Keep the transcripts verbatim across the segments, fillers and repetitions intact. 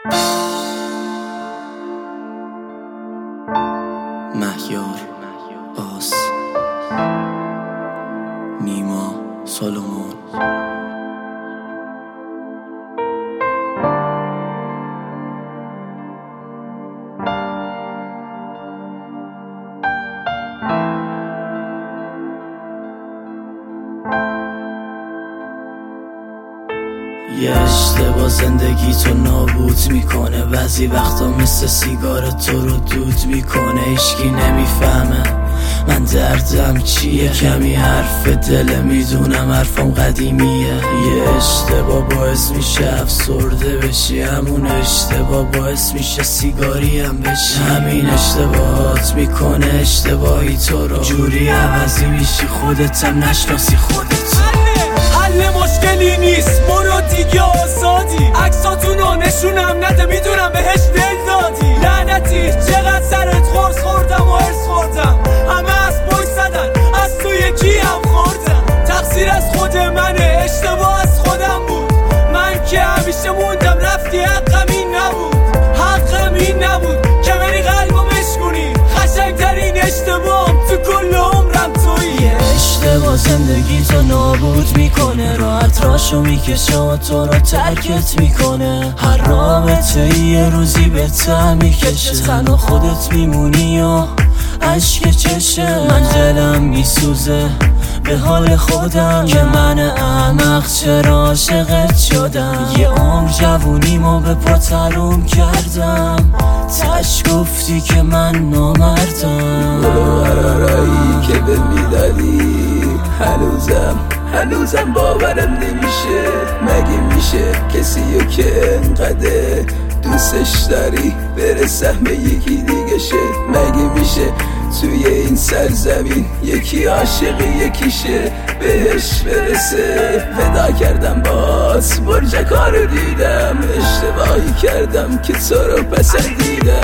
مهیار آس، نیما سالومون. یه اشتباه زندگی تو نابود میکنه، بعضی وقتا مثل سیگار تو رو دود میکنه. هیچکی نمیفهمه من دردم چیه، کمی حرف دل میدونم حرفم قدیمیه. یه اشتباه باعث میشه افسرده بشی، همون اشتباه باعث میشه سیگاری هم بشی. همین اشتباهات میکنه اشتباهی تو رو، جوری عوضی میشی خودتم نشناسی خودت. حل مشکلی نیست، برو دیگه آزادی. عکساتونو نشونم نده، میدونم بهش دل دادی. لعنتی چقدر سرت خورس خوردم و ارس خوردم، همه از پشت زدن از تو یکی هم خوردم. تقصیر از خود منه، اشتباه از خودم بود. من که همیشه موندم رفتی، حقم این نبود، حقم این نبود که بری قلبم اشکونی. خشنگترین اشتباهم تو کل عمرم تویی. اشتباه زندگی تو نابود میکنه، راحت راشو میکشه و تو رو ترکت میکنه. هر رابطه یه روزی به ته میکشه، تنها خودت میمونی و عشق چشه. من دلم میسوزه به حال خودم که من احمق چرا عاشقت شدم. یه عمر جوونیمو به پا تروم کردم، تش گفتی که من نامردم. قرارایی که به میدادی هنوزم هنوزم باورم نمیشه. مگه میشه کسیو که انقدر دوستش داری بره سهم یکی دیگه شه؟ مگه میشه توی این سرزمین یکی عاشق یکیشه بهش برسه؟ فدا کردم باز برج کارو دیدم، اشتباهی کردم که تو رو پسندیدم.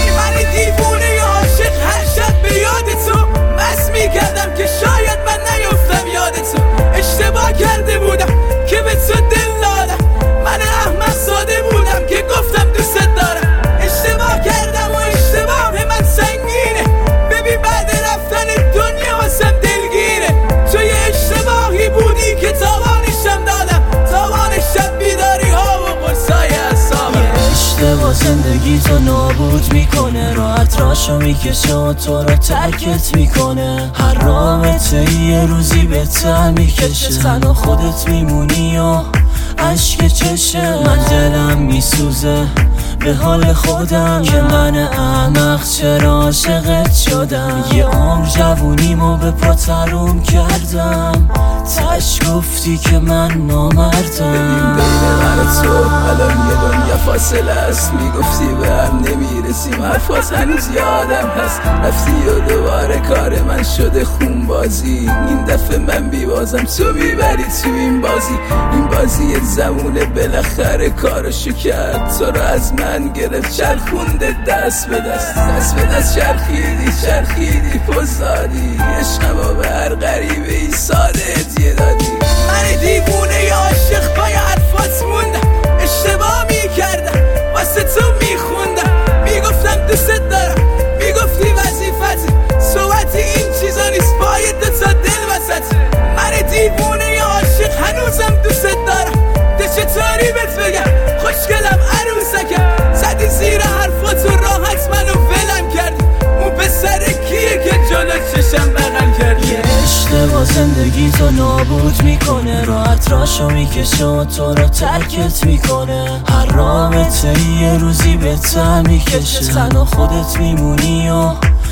من دیوونه عاشق هر شب به یاد تو مست میکردم که شاید من نیفتم یاد تو. اشتباه کرده بودم که به تو دل دادم، من احمق ساده بودم که گفتم دوست دارم. اشتباه کردم و اشتباه من سنگینه، ببین بعد رفتن دنیا واسم دلگیره. تو یه اشتباهی بودی که تاوانشم دادم، تاوان شب بیداری ها و قرصای اعصابم. اشتباه زندگی تو نابود میکنه، راحت راشو میکشه و تو رو ترکت میکنه. هر رابطه یه روزی به ته میکشه، تنها خودت میمونی و عشق چشه. من دلم میسوزه به حال خودم که من احمق چرا عاشقت شدم. یه عمر جوونیمو به پا تروم کردم، تش گفتی که من نامردم. ببین بین من و تو الان یه دنیا فاصله است، میگفتی به هم نمیرسیم، حرفاز هنوز یادم هست. رفتی و دوباره کار من شده خون بازی. این دفعه من بیبازم تو میبری تو این بازی. این بازی زمونه بالاخره کارشو کرد، تو رو از من گرفت چرخونده دست به دست. دست به دست چرخیدی چرخیدی پزدادی، عشقمو به هر غریبه ای ساده هدیه دادی. من دیوونه عاشق پای حرفات موندم، اشتباه میکردم واسه تو میخوندم. میگفتم دوست دارم، میگفتی وظیفته، صحبت این چیزا نیست، پای دوتا دل وسط. من دیوونه عاشق هنوزم دوست دارم، ده چطوری بهت بگم خوشگلم عروسکم. زدی زیر حرفاتو راحت منو ولم کردی، اون پسر کیه که جلو چشم بغل کردی؟ اشتباه زندگی تو نابود میکنه، راحت راشو میکشه و تو رو ترکت میکنه. هر رابطه یه روزی به ته میکشه، تنها خودت میمونی و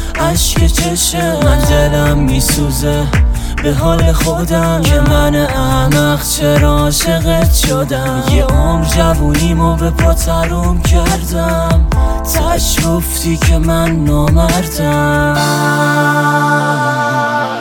عشق چشه. من دلم میسوزه به حال خودم که من احمق چرا عاشقت شدم. یه عمر جوونیمو به پا تروم کردم، تش گفتی که من نامردم.